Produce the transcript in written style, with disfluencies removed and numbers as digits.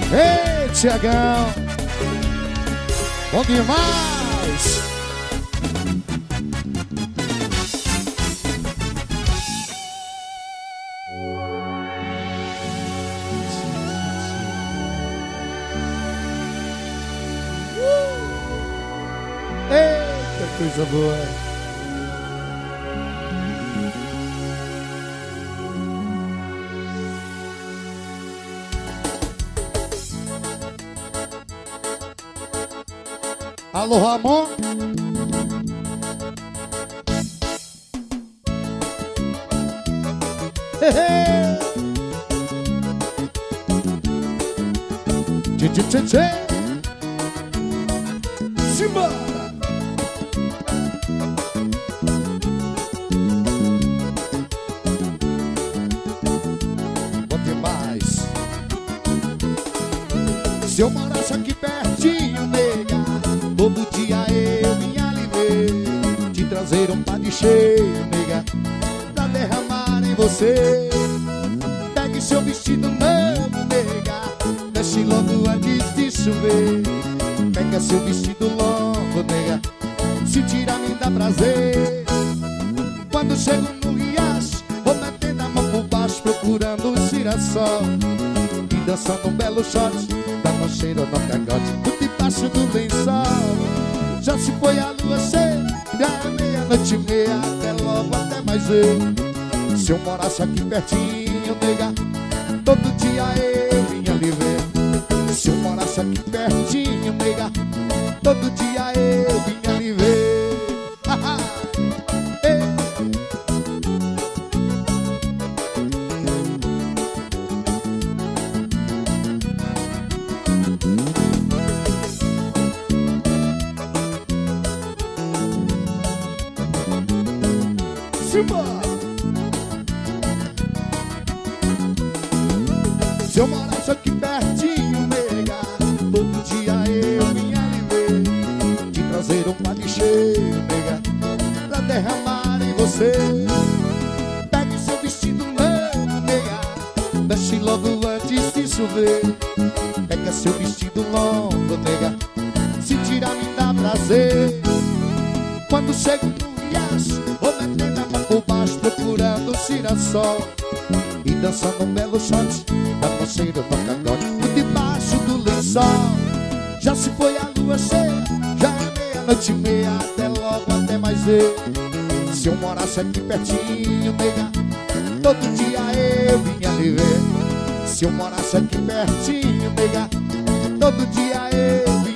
Ei, Tiagão, bom demais. Eita, coisa boa. Alô, Ramon. Tchê, tchê, tchê, tchê. Simbora. Bom demais. Se eu morasse aqui pertinho, nega, todo dia eu vinha lhe ver, te trazer um par de cheio, nega, pra derramar em você. Pegue seu vestido novo, nega, desce logo antes de chover. Pega seu vestido longo, nega, se tira me dá prazer. Quando chego no riacho, vou metendo a mão por baixo, procurando um girassol e dançando um belo shot, dando um cheiro no cangote, por debaixo do lençol. Já se foi a lua cheia, já é meia-noite e meia, até logo, até mais ver. Se eu morasse aqui pertinho, nega, todo dia eu vinha lhe ver. Se eu morasse aqui pertinho, nega, todo dia eu vinha lhe ver. Se eu morasse aqui pertinho, nega, todo dia eu vinha lhe ver, te trazer um par de cheio, nega, pra derramar em você. Pegue seu vestido novo, nega, desce logo antes de chover. Pega seu vestido longo, nega, se tira me dá prazer. Quando chego no riacho, vou metendo a mão por baixo, procurando um girassol e dançando um belo shot, dando cheiro no cangote, por debaixo do lençol. Já se foi a lua cheia, já é meia-noite e meia, até logo, até mais ver. Se eu morasse aqui pertinho, nega, todo dia eu vinha lhe ver. Se eu morasse aqui pertinho, nega, todo dia eu vinha